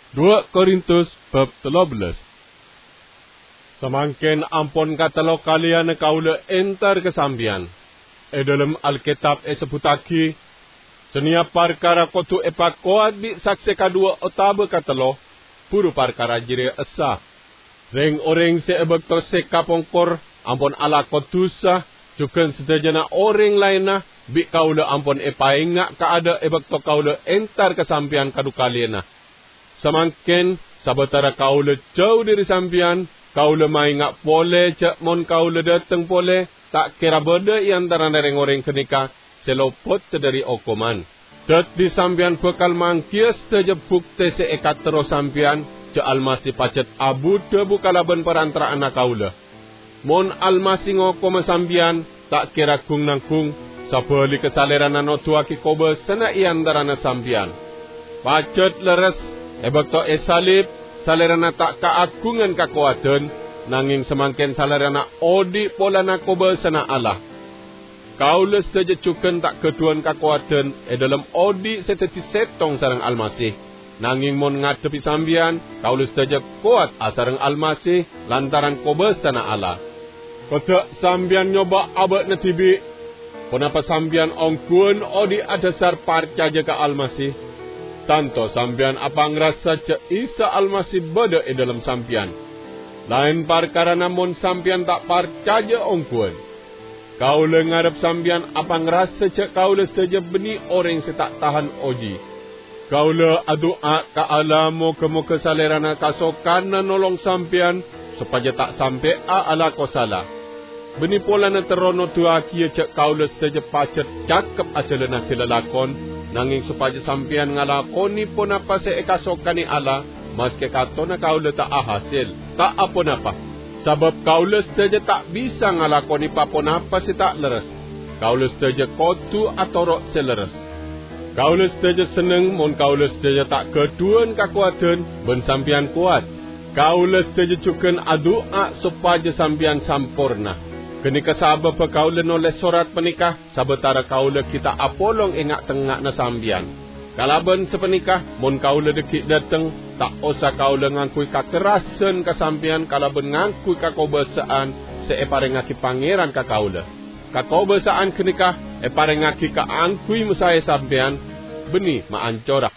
2 Korintus bab 13. Semangkin ampun katelo kalian kaula entar kesambian. Dalam Alkitab sebutaki, senia parkara kotu epakoat di saksi kadua otabe katelo, puru parkara jiri esa. Reng orang seebektor sekapongkor, ampun ala kotusa, juga sedajana orang lainah, bi kaula ampun epaingak kaada ebektor kaula entar kesambian kadu kaliana. Semangkin sabatara kaula jauh dari sampian, kaula maingak pole cak mon kaula dateng pole, tak kira beda iantara nereng orang kenika selopot dari okoman. Dat di sampian bekal mangkias terjebuk tese ekat terus sampian, cak almasi pacet abu debu kalaban perantara anak kaula. Mon almasi ngoko sampian, tak kira kung nangkung, sabali kesaleran anotuaki kobe sena iantara na sampian. Pacet leres, ebekto salib, salerana tak kaagungan kakuatan, nanging semangkin salerana odi pola nakoba sana Allah. Kaules saja cuken tak keduan kakuatan, dalam odi seteti setong sarang almasih. Nanging mon ngadepi sambian, kaules saja kuat asarang almasih, lantaran koba sana Allah. Kodak sambian nyoba abad netibi, kenapa sambian ongkun odi adasar parcaja ke almasih. Tanto sampian apa ngerasa cek Isa Almasih beda dalam sampian. Lain perkara namun sampian tak percaya ongkuan. Kaula ngarep sampian apa ngerasa cek kaula saja beni orang setak tahan oji. Kaula adua ka Allah moga salerana kasokan nolong sampian supaya tak sampai ala ko salah. Beni pola na terono tua kia cek kaula saja pacet cakep ajalana tilalakon. Nanging supaya sampian ngalakoni pun apa seekasokani Allah, maske kato na kaula tak hasil, tak apon apa. Sebab kaula saja tak bisa ngalakoni papon apa si tak leres. Kaula saja kotu atau rok seleres. Kaula saja seneng, mon kaula saja tak keduan kakuatan, ben sampian kuat. Kaula saja cuken adua supaya sampian sampurna. Kenika sabab kaula noleh sorat penikah, sabatara kaula kita apolong engak tengak na sambian. Kalaban sepenikah, mon kaula dekik dateng, tak usah kaula ngangkui kakerasan kasampian, kalaban ngangkui kakobasaan, seeparengaki pangeran ka kaula. Kakobasaan kenikah, eparengaki kaangkui musaya sampian, beni maancorak.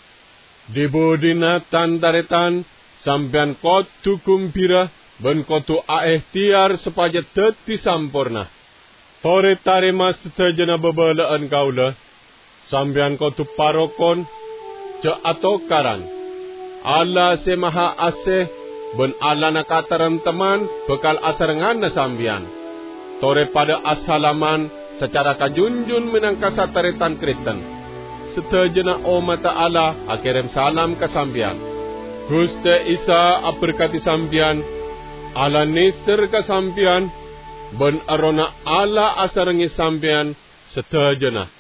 Dibudina tandaretan, sampian kotu kumpira, ben kotu tiar supaya teti sampurna. Tore tarima setajana bebelaan kaula, sambian kotu parokon, ce atau karan. Allah se maha aseh, ben Allah nakataran teman, bekal asarengan na sambian. Tore pada asalaman, secara kajunjun menangkasa taretan Kristen. Setajana mata Allah, akirim salam kasambian. Guste Isa aberkati sambian, ala neser kasampian, ben arona ala asarangi sampian setajana.